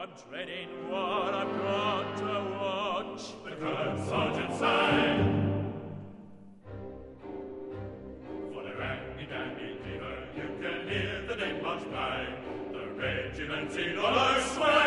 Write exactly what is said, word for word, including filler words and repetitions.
I'm dreading what I've got to watch. The colored sergeant sighed. For the rangy-dandy fever, you can hear the name march by. The regiment's in all our sway.